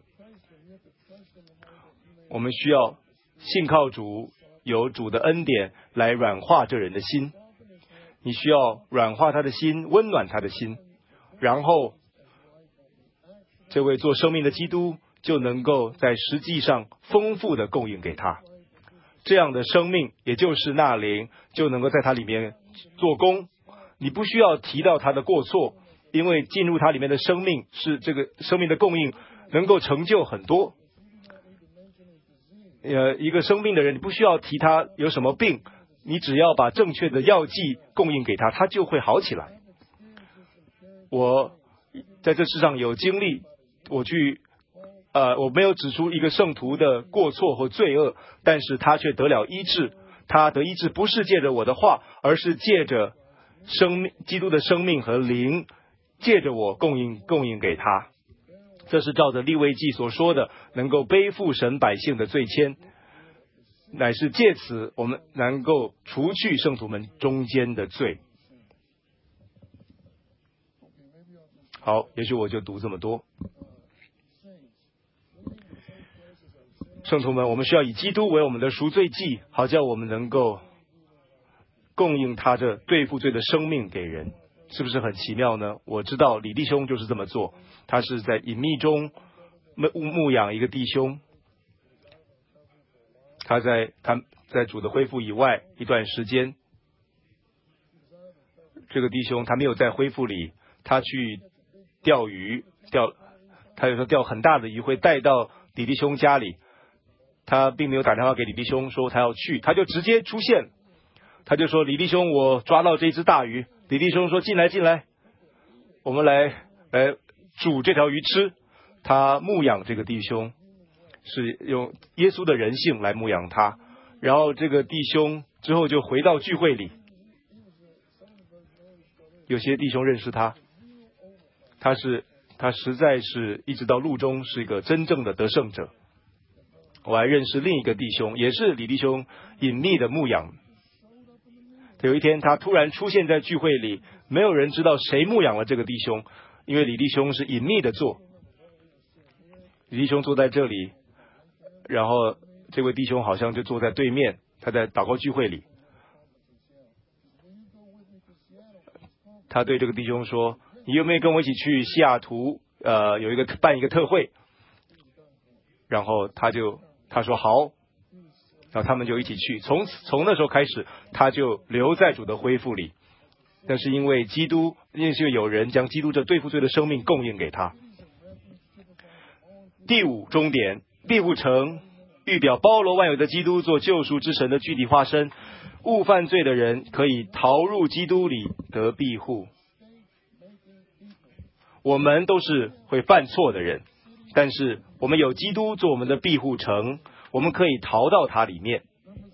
我们需要信靠主，有主的恩典来软化这人的心。你需要软化他的心，温暖他的心，然后这位做生命的基督就能够在实际上丰富的供应给他。这样的生命，也就是那灵，就能够在他里面做工。你不需要提到他的过错，因为进入他里面的生命是这个生命的供应，能够成就很多。呃，一个生病的人，你不需要提他有什么病，你只要把正确的药剂供应给他，他就会好起来。我在这世上有经历，我去呃，我没有指出一个圣徒的过错或罪恶，但是他却得了医治。他得医治不是借着我的话，而是借着生命基督的生命和灵，借着我供应供应给他。这是照着利未记所说的，能够背负神百姓的罪愆，乃是借此我们能够除去圣徒们中间的罪。好，也许我就读这么多。圣徒们，我们需要以基督为我们的赎罪祭，好叫我们能够供应他这对付罪的生命给人。是不是很奇妙呢？我知道李弟兄就是这么做，他是在隐秘中牧牧养一个弟兄，他在他在主的恢复以外一段时间，这个弟兄他没有在恢复里，他去钓鱼，钓他有时候钓很大的鱼会带到李弟兄家里，他并没有打电话给李弟兄说他要去，他就直接出现，他就说李弟兄，我抓到这只大鱼。李弟兄说进来进来，我们来来煮这条鱼吃。他牧养这个弟兄是用耶稣的人性来牧养他，然后这个弟兄之后就回到聚会里。有些弟兄认识他，他是他实在是一直到路中是一个真正的得胜者。我还认识另一个弟兄，也是李弟兄隐秘的牧养。有一天他突然出现在聚会里，没有人知道谁牧养了这个弟兄，因为李弟兄是隐秘的坐。李弟兄坐在这里，然后这位弟兄好像就坐在对面，他在祷告聚会里。他对这个弟兄说，你有没有跟我一起去西雅图呃有一个办一个特会？然后他就他说好，然后他们就一起去。从从那时候开始，他就留在主的恢复里。但是因为基督，因为有人将基督这对付罪的生命供应给他。第五终点，庇护城预表包罗万有的基督做救赎之神的具体化身。误犯罪的人可以逃入基督里得庇护。我们都是会犯错的人，但是我们有基督做我们的庇护城，我们可以逃到他里面。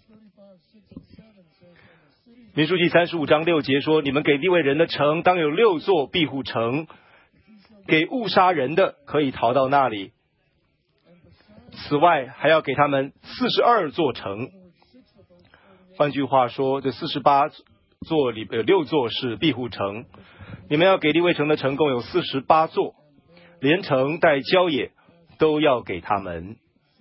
民数记三十五章六节说，你们给利未人的城当有六座庇护城，给误杀人的可以逃到那里。此外还要给他们四十二座城。换句话说，这四十八座里有六座是庇护城，你们要给利未城的城共有四十八座，连城带郊野都要给他们。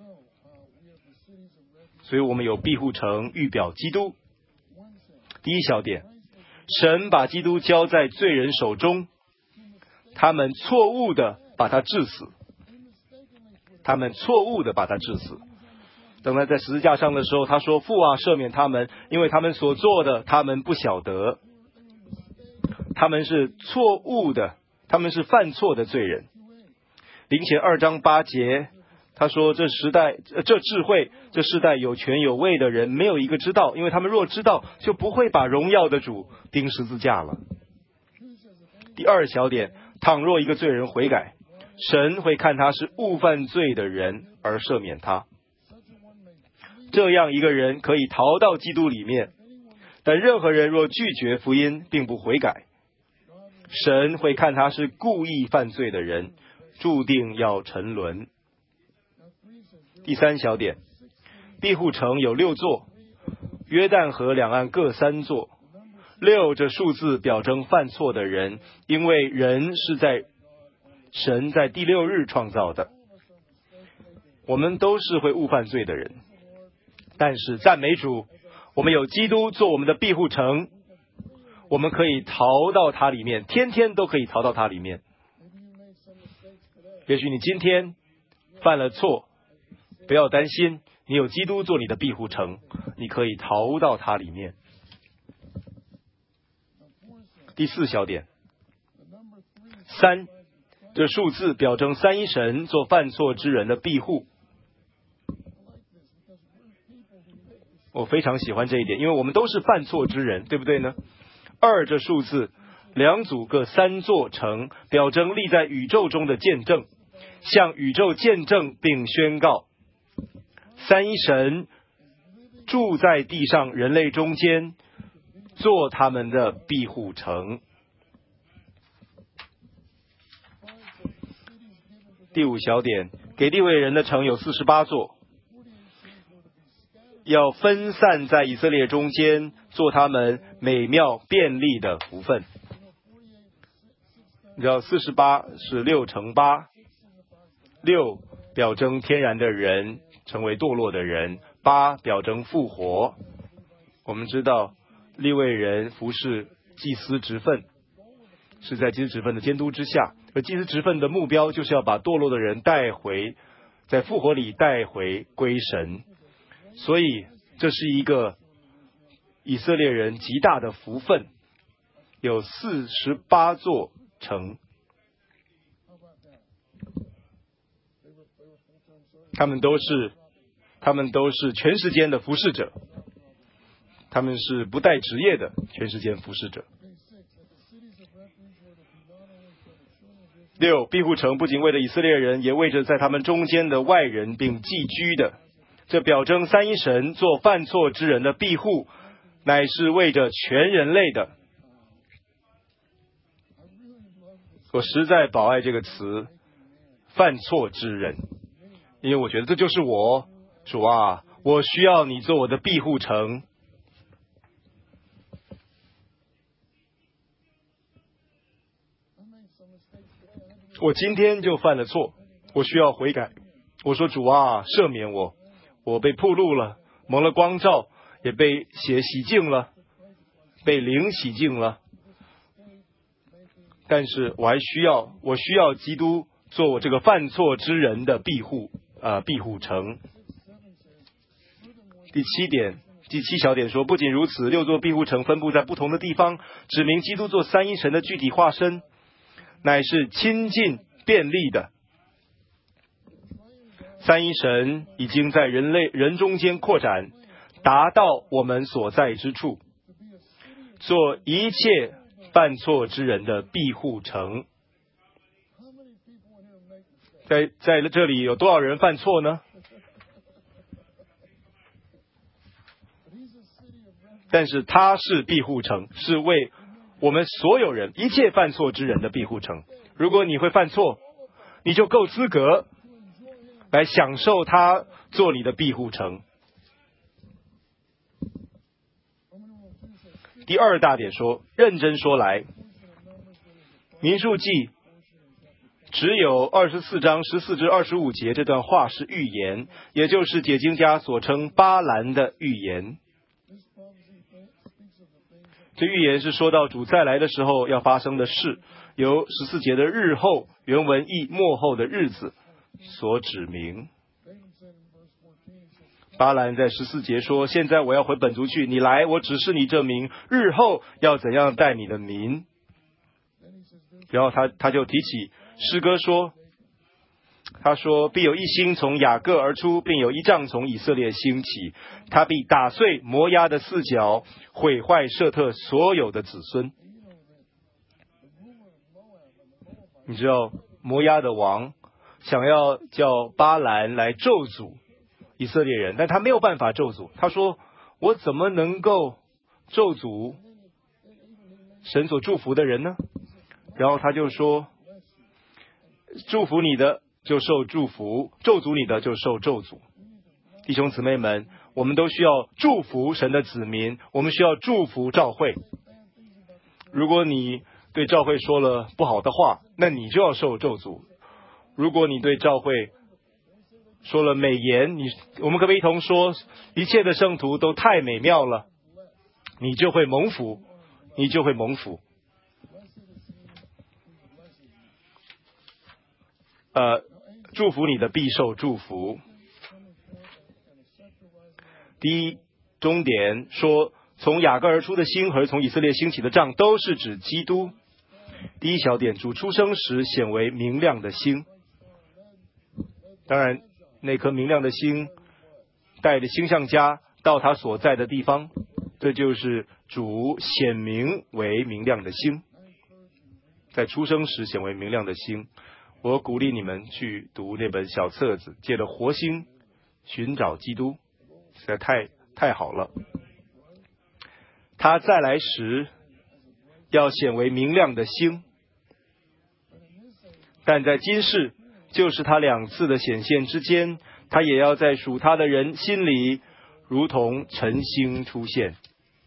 所以我们有庇护城预表基督。第一小点，神把基督交在罪人手中，他们错误的把他治死，他们错误的把他治死。等他在十字架上的时候，他说，父啊，赦免他们，因为他们所做的他们不晓得。他们是错误的，他们是犯错的罪人。林前二章八节他说，这时代这智慧这世代有权有位的人没有一个知道，因为他们若知道，就不会把荣耀的主钉十字架了。第二小点，倘若一个罪人悔改，神会看他是误犯罪的人而赦免他。这样一个人可以逃到基督里面，但任何人若拒绝福音并不悔改，神会看他是故意犯罪的人，注定要沉沦。第三小点，庇护城有六座， 约旦河两岸各三座。六，这数字表征犯错的人，因为人是在神在第六日创造的，我们都是会误犯罪的人。但是赞美主，我们有基督做我们的庇护城，我们可以逃到他里面，天天都可以逃到他里面。也许你今天犯了错，不要担心，你有基督做你的庇护城，你可以逃到他里面。第四小点，三，这数字表征三一神做犯错之人的庇护。我非常喜欢这一点，因为我们都是犯错之人，对不对呢？二，这数字两组各三座城，表征立在宇宙中的见证，向宇宙见证并宣告三一神住在地上人类中间，做他们的庇护城。第五小点，给利未人的城有四十八座，要分散在以色列中间，做他们美妙便利的福分。你知道四十八是六乘八，六表征天然的人成为堕落的人，八表征复活。我们知道利未人服侍祭司职分，是在祭司职分的监督之下，而祭司职分的目标就是要把堕落的人带回，在复活里带回归神。所以这是一个以色列人极大的福分，有四十八座城，他们都是他们都是全时间的服侍者，他们是不带职业的全时间服侍者。六，庇护城不仅为了以色列人，也为着在他们中间的外人并寄居的。这表征三一神做犯错之人的庇护，乃是为着全人类的。我实在宝爱这个词，犯错之人，因为我觉得这就是我，主啊，我需要你做我的庇护城。我今天就犯了错，我需要悔改。我说主啊，赦免我，我被暴露了，蒙了光照，也被血洗净了，被灵洗净了。但是我还需要，我需要基督做我这个犯错之人的庇护，呃，庇护城。第七点，第七小点说，不仅如此，六座庇护城分布在不同的地方，指明基督做三一神的具体化身，乃是亲近便利的。三一神已经在人类人中间扩展，达到我们所在之处，做一切犯错之人的庇护城。在在这里有多少人犯错呢？但是他是庇护城，是为我们所有人一切犯错之人的庇护城。如果你会犯错，你就够资格来享受他做你的庇护城。第二大点说，认真说来，民数记只有二十四章十四至二十五节这段话是预言，也就是解经家所称巴兰的预言。这预言是说到主再来的时候要发生的事，由十四节的日后原文译末后的日子所指明。巴兰在十四节说，现在我要回本族去，你来，我指示你这名，日后要怎样待你的民。然后他他就提起诗歌说，他说必有一星从雅各而出，并有一杖从以色列兴起，他必打碎摩押的四角，毁坏舍特所有的子孙。你知道摩押的王想要叫巴兰来咒诅以色列人，但他没有办法咒诅。他说，我怎么能够咒诅神所祝福的人呢？然后他就说，祝福你的就受祝福，咒诅你的就受咒诅。 弟兄姊妹们，我们都需要祝福神的子民，我们需要祝福教会。如果你对教会说了不好的话，那你就要受咒诅。如果你对教会说了美言，你我们可不可以一同说，一切的圣徒都太美妙了，你就会蒙福，你就会蒙福。呃，祝福你的必受祝福。第一终点说，从雅各而出的星和从以色列兴起的杖，都是指基督。第一小点，主出生时显为明亮的星。当然，那颗明亮的星带着星象家到他所在的地方，这就是主显明为明亮的星，在出生时显为明亮的星。我鼓励你们去读那本小册子，借着活星寻找基督，实在太太好了。他再来时要显为明亮的星，但在今世，就是他两次的显现之间，他也要在属他的人心里如同晨星出现。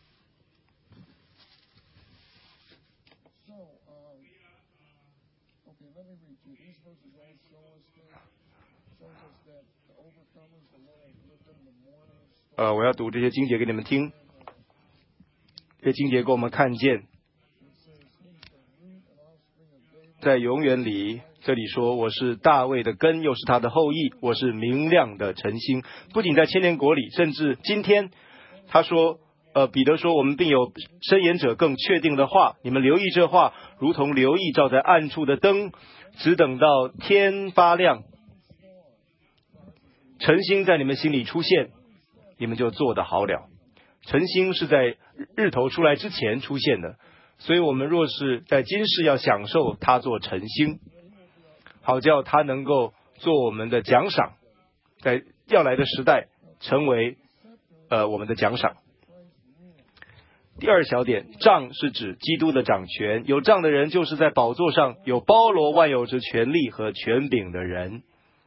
呃，我要读这些经节给你们听。这些经节给我们看见，在永远里，这里说我是大卫的根，又是他的后裔，我是明亮的晨星。不仅在千年国里，甚至今天，他说，呃，彼得说，我们并有申言者更确定的话，你们留意这话，如同留意照在暗处的灯，只等到天发亮，晨星在你们心里出现，你们就做得好了。晨星是在日头出来之前出现的，所以我们若是在今世要享受它做晨星，好叫它能够做我们的奖赏，在要来的时代成为呃我们的奖赏。第二小点，杖是指基督的掌权，有杖的人就是在宝座上有包罗万有之权力和权柄的人。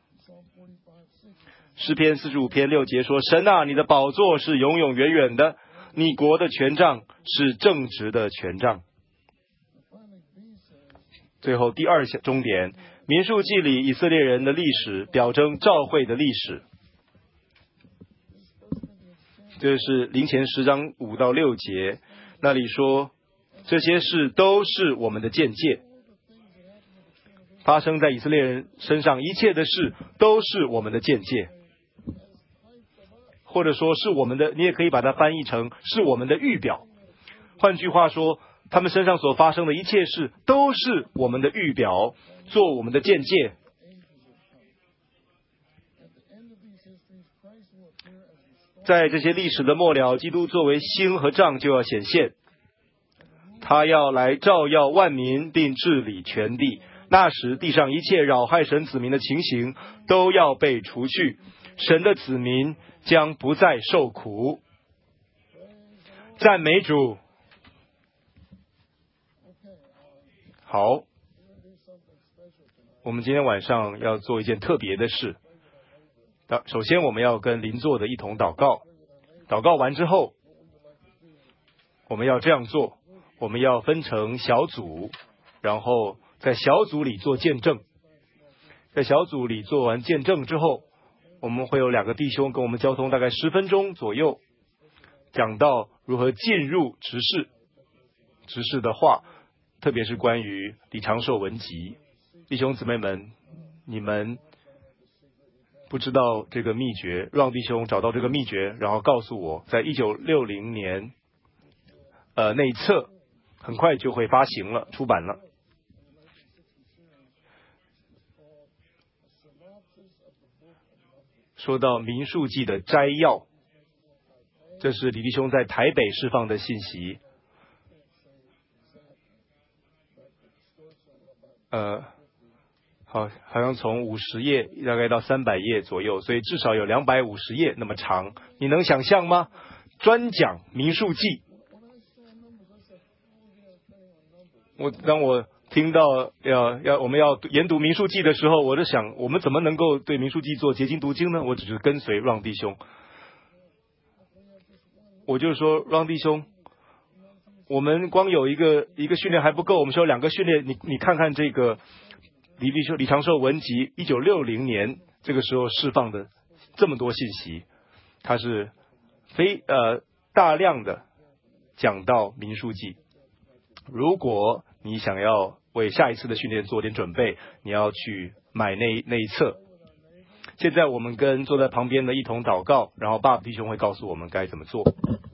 诗篇四十五篇六节说，神啊，你的宝座是永永远远的，你国的权杖是正直的权杖。最后第二终点，民数记里以色列人的历史表征召会的历史。这是林前十章五到六节，那里说这些事都是我们的见解，发生在以色列人身上一切的事都是我们的见解，或者说是我们的，你也可以把它翻译成是我们的预表。换句话说，他们身上所发生的一切事都是我们的预表，做我们的见解。在这些历史的末了，基督作为星和杖就要显现，他要来照耀万民并治理全地。那时地上一切扰害神子民的情形都要被除去，神的子民将不再受苦。赞美主。好，我们今天晚上要做一件特别的事。首先我们要跟邻座的一同祷告，祷告完之后我们要这样做，我们要分成小组，然后在小组里做见证。在小组里做完见证之后，我们会有两个弟兄跟我们交通大概十分钟左右，讲到如何进入执事执事的话，特别是关于李长寿文集。弟兄姊妹们，你们不知道这个秘诀，让弟兄找到这个秘诀，然后告诉我，在一九六零年呃内册很快就会发行了，出版了。说到民数记的摘要，这是李弟兄在台北释放的信息。呃好，好像从五十页大概到三百页左右，所以至少有两百五十页那么长。你能想象吗？专讲民数记。我当我听到要要我们要研读民数记的时候，我就想，我们怎么能够对民数记做结晶读经呢？我只是跟随让弟兄，我就说让弟兄，我们光有一个一个训练还不够，我们说两个训练。你你看看这个李必修李长寿文集，一九六零年这个时候释放的这么多信息，它是非呃大量的讲到民数记。如果你想要为下一次的训练做点准备，你要去买那那一册。现在我们跟坐在旁边的一同祷告，然后爸爸弟兄会告诉我们该怎么做。